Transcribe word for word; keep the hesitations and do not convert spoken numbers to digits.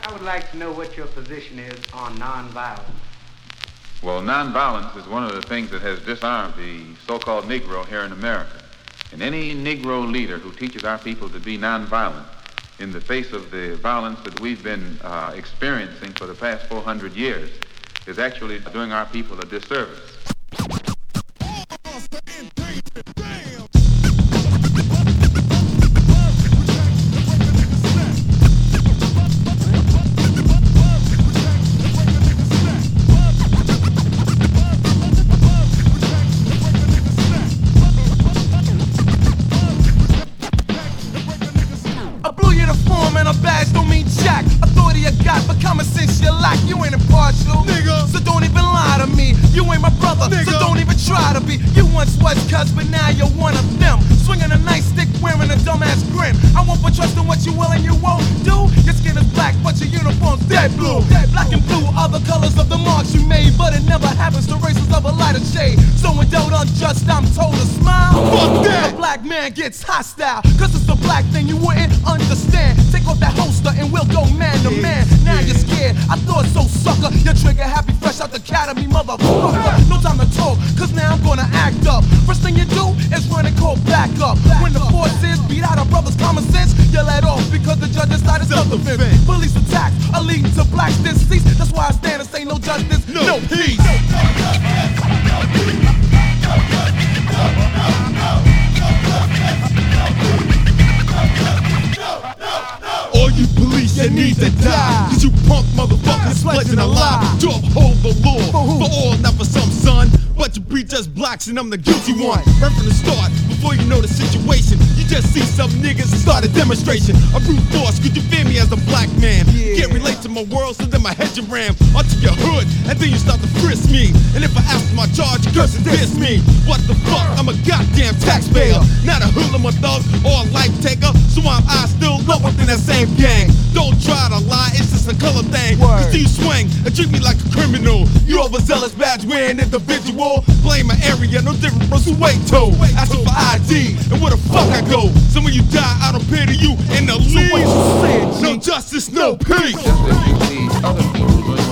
I would like to know what your position is on nonviolence. Well, nonviolence is one of the things that has disarmed the so-called Negro here in America. And any Negro leader who teaches our people to be nonviolent in the face of the violence that we've been uh, experiencing for the past four hundred years is actually doing our people a disservice. You ain't impartial, nigga. So don't even lie to me. You ain't my brother, nigga. So don't even try to be. You once was cuz, but now you're one of them. Swinging a nice stick, wearing a dumbass grin. I won't put trust in what you will and you won't do. Your skin is black, but your uniform's dead blue. Black and blue are the colors of the marks you made, but it never happens to races of a lighter shade. So when doubt unjust, I'm told to smile. Fuck that. The black man gets hostile, cause it's the black thing you wouldn't understand. Take off that holster and we'll go man to man. Now you're scared, I thought so, sucker. Your trigger happy fresh out the academy, motherfucker. No time to talk, cause now I'm gonna act up. First thing you do is run and call back up. When the forces beat out a brother's common sense, you let off because the judge decided self-defense. Police attacks are leading to blacks deceased. That's why I stand and say no justice, no, no peace. All you police, you need to die. Cause you punk motherfuckers pledging a lie to uphold the law. For all, not for some, son. But you breed just blacks and I'm the guilty one. Right from the start, before you know the situation, you just see some niggas and start a demonstration. A brute force, could you fear me as a black man? Yeah. Can't relate to my world, so then my head you ram onto your hood, and then you start to frisk me. And if I ask for my charge, you curse and diss me. What the fuck? I'm a goddamn taxpayer, not a hoodlum, a thug, or a life taker. So I'm I still low within that same gang. Don't try to lie, it's just a color thing. You see you swing and treat me like a criminal. You overzealous badge wearing individual. Blame my area, no different from Soweto. Asking for I D, and where the fuck I go? So when you die, I don't pay to you in the least. No justice, no peace. Just as you see other people doing